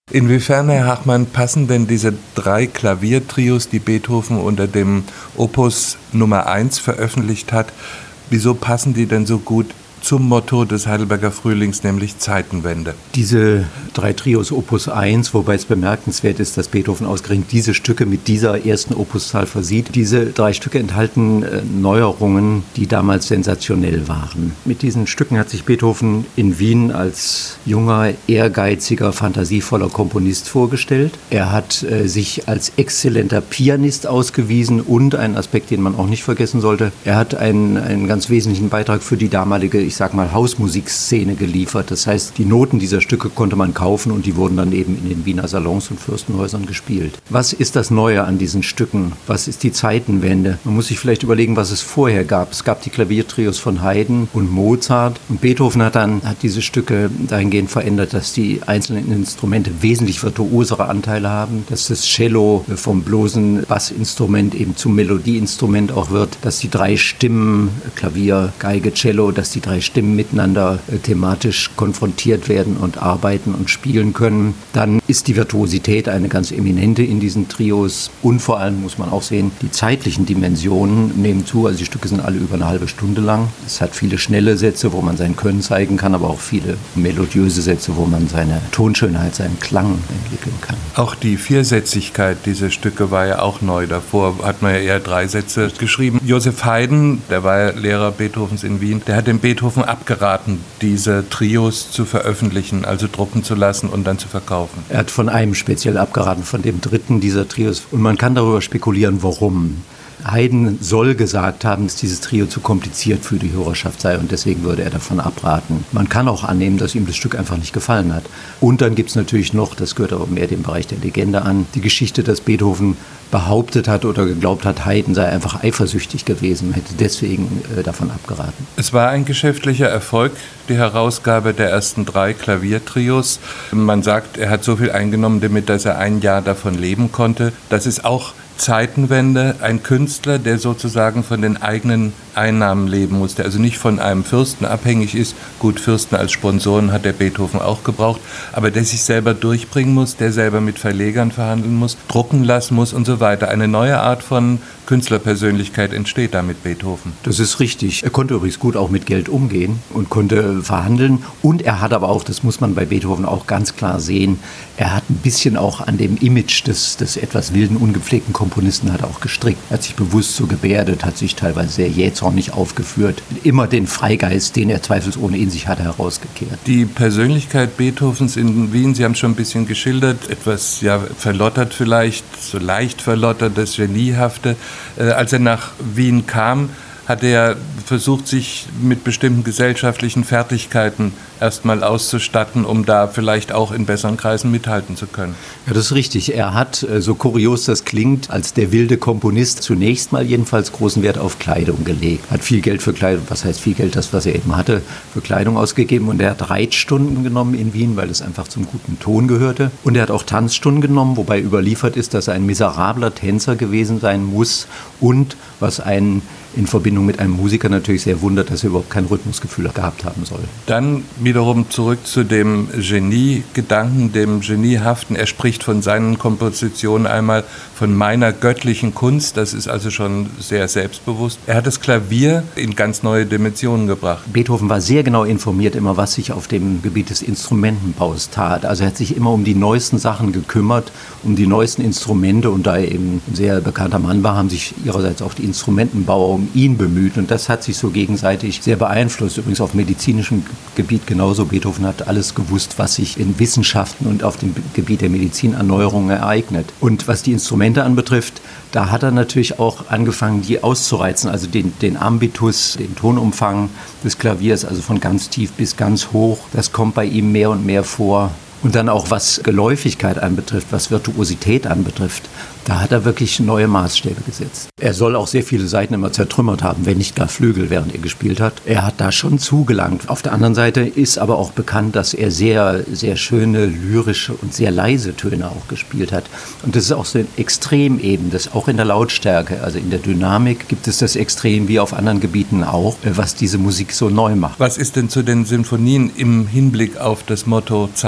Inwiefern, Herr Hachmann, passen denn diese 3 Klaviertrios, die Beethoven unter dem Opus Nummer 1 veröffentlicht hat, wieso passen die denn so gut zum Motto des Heidelberger Frühlings, nämlich Zeitenwende? Diese 3 Trios Opus 1, wobei es bemerkenswert ist, dass Beethoven ausgerechnet diese Stücke mit dieser ersten Opuszahl versieht. Diese 3 Stücke enthalten Neuerungen, die damals sensationell waren. Mit diesen Stücken hat sich Beethoven in Wien als junger, ehrgeiziger, fantasievoller Komponist vorgestellt. Er hat sich als exzellenter Pianist ausgewiesen und einen Aspekt, den man auch nicht vergessen sollte, er hat einen ganz wesentlichen Beitrag für die damalige, ich sag mal, Hausmusikszene geliefert. Das heißt, die Noten dieser Stücke konnte man kaufen und die wurden dann eben in den Wiener Salons und Fürstenhäusern gespielt. Was ist das Neue an diesen Stücken? Was ist die Zeitenwende? Man muss sich vielleicht überlegen, was es vorher gab. Es gab die Klaviertrios von Haydn und Mozart und Beethoven hat diese Stücke dahingehend verändert, dass die einzelnen Instrumente wesentlich virtuosere Anteile haben, dass das Cello vom bloßen Bassinstrument eben zum Melodieinstrument auch wird, dass die 3 Stimmen, Klavier, Geige, Cello, dass die 3 Stimmen miteinander thematisch konfrontiert werden und arbeiten und spielen können. Dann ist die Virtuosität eine ganz eminente in diesen Trios und vor allem muss man auch sehen, die zeitlichen Dimensionen nehmen zu. Also die Stücke sind alle über eine halbe Stunde lang. Es hat viele schnelle Sätze, wo man sein Können zeigen kann, aber auch viele melodiöse Sätze, wo man seine Tonschönheit, seinen Klang entwickeln kann. Auch die Viersätzigkeit dieser Stücke war ja auch neu. Davor hat man ja eher 3 Sätze geschrieben. Joseph Haydn, der war ja Lehrer Beethovens in Wien, der hat dem Beethoven abgeraten, diese Trios zu veröffentlichen, also drucken zu lassen und dann zu verkaufen. Er hat von einem speziell abgeraten, von dem 3. dieser Trios. Und man kann darüber spekulieren, warum. Haydn soll gesagt haben, dass dieses Trio zu kompliziert für die Hörerschaft sei und deswegen würde er davon abraten. Man kann auch annehmen, dass ihm das Stück einfach nicht gefallen hat. Und dann gibt es natürlich noch, das gehört aber mehr dem Bereich der Legende an, die Geschichte, dass Beethoven behauptet hat oder geglaubt hat, Haydn sei einfach eifersüchtig gewesen, hätte deswegen davon abgeraten. Es war ein geschäftlicher Erfolg, die Herausgabe der ersten 3 Klaviertrios. Man sagt, er hat so viel eingenommen damit, dass er ein Jahr davon leben konnte. Das ist auch Zeitenwende, ein Künstler, der sozusagen von den eigenen Einnahmen leben musste, also nicht von einem Fürsten abhängig ist. Gut, Fürsten als Sponsoren hat der Beethoven auch gebraucht, aber der sich selber durchbringen muss, der selber mit Verlegern verhandeln muss, drucken lassen muss und so weiter. Eine neue Art von Künstlerpersönlichkeit entsteht da mit Beethoven. Das ist richtig. Er konnte übrigens gut auch mit Geld umgehen und konnte verhandeln. Und er hat aber auch, das muss man bei Beethoven auch ganz klar sehen, er hat ein bisschen auch an dem Image des etwas wilden, ungepflegten Komponisten hat auch gestrickt. Er hat sich bewusst so gebärdet, hat sich teilweise sehr jähzornig aufgeführt. Immer den Freigeist, den er zweifelsohne in sich hatte, herausgekehrt. Die Persönlichkeit Beethovens in Wien, Sie haben es schon ein bisschen geschildert, etwas verlottert vielleicht, so leicht verlottert, das Geniehafte. Als er nach Wien kam, hat er versucht, sich mit bestimmten gesellschaftlichen Fertigkeiten erstmal auszustatten, um da vielleicht auch in besseren Kreisen mithalten zu können. Ja, das ist richtig. Er hat, so kurios das klingt, als der wilde Komponist zunächst mal jedenfalls großen Wert auf Kleidung gelegt. Hat viel Geld für Kleidung, was heißt viel Geld, das, was er eben hatte, für Kleidung ausgegeben. Und er hat Reitstunden genommen in Wien, weil es einfach zum guten Ton gehörte. Und er hat auch Tanzstunden genommen, wobei überliefert ist, dass er ein miserabler Tänzer gewesen sein muss und was einen in Verbindung mit einem Musiker natürlich sehr wundert, dass er überhaupt kein Rhythmusgefühl gehabt haben soll. Dann wiederum zurück zu dem Genie-Gedanken, dem Geniehaften. Er spricht von seinen Kompositionen einmal von meiner göttlichen Kunst. Das ist also schon sehr selbstbewusst. Er hat das Klavier in ganz neue Dimensionen gebracht. Beethoven war sehr genau informiert immer, was sich auf dem Gebiet des Instrumentenbaus tat. Also er hat sich immer um die neuesten Sachen gekümmert, um die neuesten Instrumente. Und da er eben ein sehr bekannter Mann war, haben sich ihrerseits auch die Instrumentenbauer um ihn bemüht. Und das hat sich so gegenseitig sehr beeinflusst. Übrigens auf medizinischem Gebiet genauso. Beethoven hat alles gewusst, was sich in Wissenschaften und auf dem Gebiet der Medizin an Neuerungen ereignet. Und was die Instrumente anbetrifft, da hat er natürlich auch angefangen, die auszureizen. Also den Ambitus, den Tonumfang des Klaviers, also von ganz tief bis ganz hoch. Das kommt bei ihm mehr und mehr vor. Und dann auch was Geläufigkeit anbetrifft, was Virtuosität anbetrifft, da hat er wirklich neue Maßstäbe gesetzt. Er soll auch sehr viele Saiten immer zertrümmert haben, wenn nicht gar Flügel, während er gespielt hat. Er hat da schon zugelangt. Auf der anderen Seite ist aber auch bekannt, dass er sehr, sehr schöne, lyrische und sehr leise Töne auch gespielt hat. Und das ist auch so ein Extrem eben, das auch in der Lautstärke, also in der Dynamik gibt es das Extrem wie auf anderen Gebieten auch, was diese Musik so neu macht. Was ist denn zu den Sinfonien im Hinblick auf das Motto Zeitenwende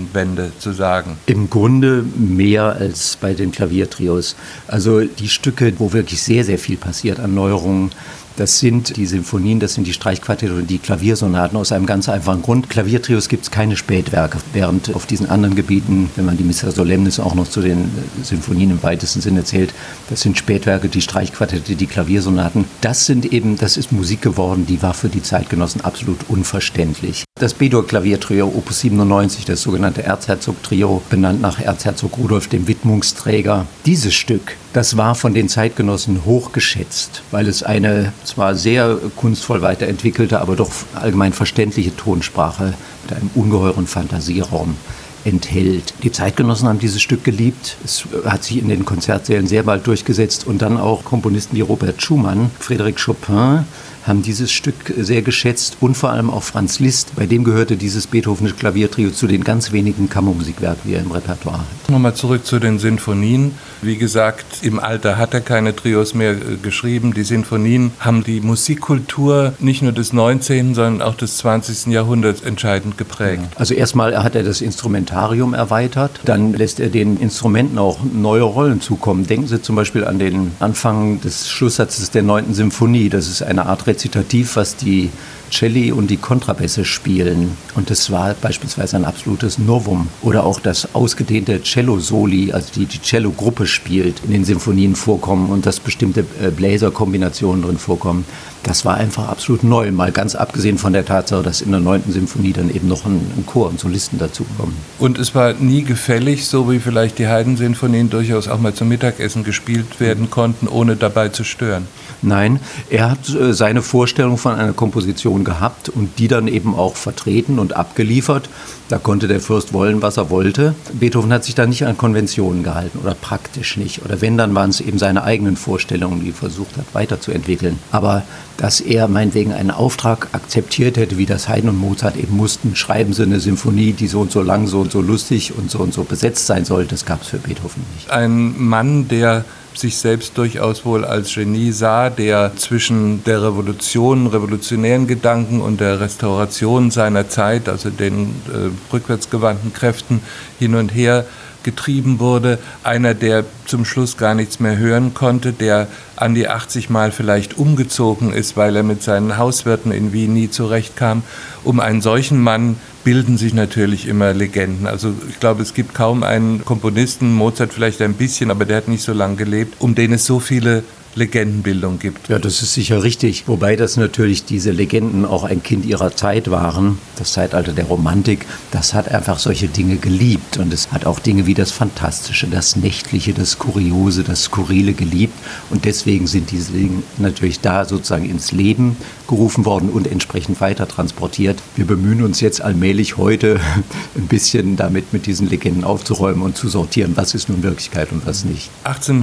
Zeitenwende zu sagen? Im Grunde mehr als bei den Klaviertrios. Also die Stücke, wo wirklich sehr, sehr viel passiert an Neuerungen, das sind die Sinfonien, das sind die Streichquartette und die Klaviersonaten aus einem ganz einfachen Grund. Klaviertrios gibt es keine Spätwerke, während auf diesen anderen Gebieten, wenn man die Missa Solemnis auch noch zu den Sinfonien im weitesten Sinne zählt, das sind Spätwerke, die Streichquartette, die Klaviersonaten. Das ist Musik geworden, die war für die Zeitgenossen absolut unverständlich. Das B-Dur-Klaviertrio Opus 97, das sogenannte Erzherzog-Trio, benannt nach Erzherzog Rudolf, dem Widmungsträger. Dieses Stück, das war von den Zeitgenossen hochgeschätzt, weil es eine zwar sehr kunstvoll weiterentwickelte, aber doch allgemein verständliche Tonsprache mit einem ungeheuren Fantasieraum enthält. Die Zeitgenossen haben dieses Stück geliebt. Es hat sich in den Konzertsälen sehr bald durchgesetzt und dann auch Komponisten wie Robert Schumann, Frédéric Chopin haben dieses Stück sehr geschätzt und vor allem auch Franz Liszt. Bei dem gehörte dieses Beethovenische Klaviertrio zu den ganz wenigen Kammermusikwerken, die er im Repertoire hat. Nochmal zurück zu den Sinfonien. Wie gesagt, im Alter hat er keine Trios mehr geschrieben. Die Sinfonien haben die Musikkultur nicht nur des 19., sondern auch des 20. Jahrhunderts entscheidend geprägt. Also erstmal hat er das Instrumentarium erweitert, dann lässt er den Instrumenten auch neue Rollen zukommen. Denken Sie zum Beispiel an den Anfang des Schlusssatzes der 9. Symphonie. Das ist eine Art Rezitativ, was die Celli und die Kontrabässe spielen. Und das war beispielsweise ein absolutes Novum. Oder auch das ausgedehnte Cello-Soli, also die Cello-Gruppe spielt, in den Sinfonien vorkommen und dass bestimmte Bläserkombinationen drin vorkommen. Das war einfach absolut neu, mal ganz abgesehen von der Tatsache, dass in der 9. Symphonie dann eben noch ein Chor und Solisten dazukommen. Und es war nie gefällig, so wie vielleicht die Haydn-Sinfonien durchaus auch mal zum Mittagessen gespielt werden konnten, ohne dabei zu stören. Nein, er hat seine Vorstellung von einer Komposition gehabt und die dann eben auch vertreten und abgeliefert. Da konnte der Fürst wollen, was er wollte. Beethoven hat sich da nicht an Konventionen gehalten oder praktisch nicht. Oder wenn, dann waren es eben seine eigenen Vorstellungen, die er versucht hat weiterzuentwickeln. Aber dass er meinetwegen einen Auftrag akzeptiert hätte, wie das Haydn und Mozart eben mussten, schreiben sie eine Symphonie, die so und so lang, so und so lustig und so besetzt sein soll, das gab es für Beethoven nicht. Ein Mann, der sich selbst durchaus wohl als Genie sah, der zwischen der Revolution, revolutionären Gedanken und der Restauration seiner Zeit, also den rückwärtsgewandten Kräften hin und her getrieben wurde. Einer, der zum Schluss gar nichts mehr hören konnte, der an die 80 Mal vielleicht umgezogen ist, weil er mit seinen Hauswirten in Wien nie zurechtkam. Um einen solchen Mann bilden sich natürlich immer Legenden. Also ich glaube, es gibt kaum einen Komponisten, Mozart vielleicht ein bisschen, aber der hat nicht so lange gelebt, um den es so viele Legendenbildung gibt. Ja, das ist sicher richtig. Wobei das natürlich diese Legenden auch ein Kind ihrer Zeit waren. Das Zeitalter der Romantik, das hat einfach solche Dinge geliebt. Und es hat auch Dinge wie das Fantastische, das Nächtliche, das Kuriose, das Skurrile geliebt. Und deswegen sind diese Dinge natürlich da sozusagen ins Leben gerufen worden und entsprechend weiter transportiert. Wir bemühen uns jetzt allmählich heute ein bisschen damit mit diesen Legenden aufzuräumen und zu sortieren, was ist nun Wirklichkeit und was nicht.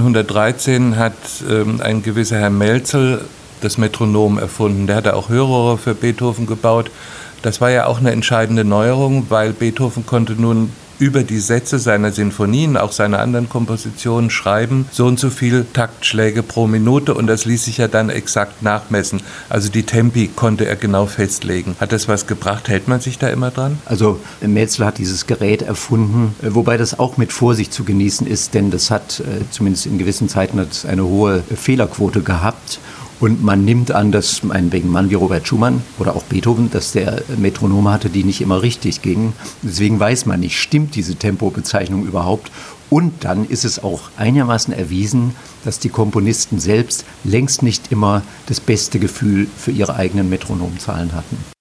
1813 hat ein gewisser Herr Mälzel das Metronom erfunden. Der hatte auch Hörrohre für Beethoven gebaut. Das war ja auch eine entscheidende Neuerung, weil Beethoven konnte nun über die Sätze seiner Sinfonien, auch seiner anderen Kompositionen schreiben, so und so viel Taktschläge pro Minute und das ließ sich ja dann exakt nachmessen. Also die Tempi konnte er genau festlegen. Hat das was gebracht? Hält man sich da immer dran? Also Mälzel hat dieses Gerät erfunden, wobei das auch mit Vorsicht zu genießen ist, denn das hat zumindest in gewissen Zeiten eine hohe Fehlerquote gehabt. Und man nimmt an, dass meinetwegen Mann wie Robert Schumann oder auch Beethoven, dass der Metronome hatte, die nicht immer richtig gingen. Deswegen weiß man nicht, stimmt diese Tempobezeichnung überhaupt? Und dann ist es auch einigermaßen erwiesen, dass die Komponisten selbst längst nicht immer das beste Gefühl für ihre eigenen Metronomzahlen hatten.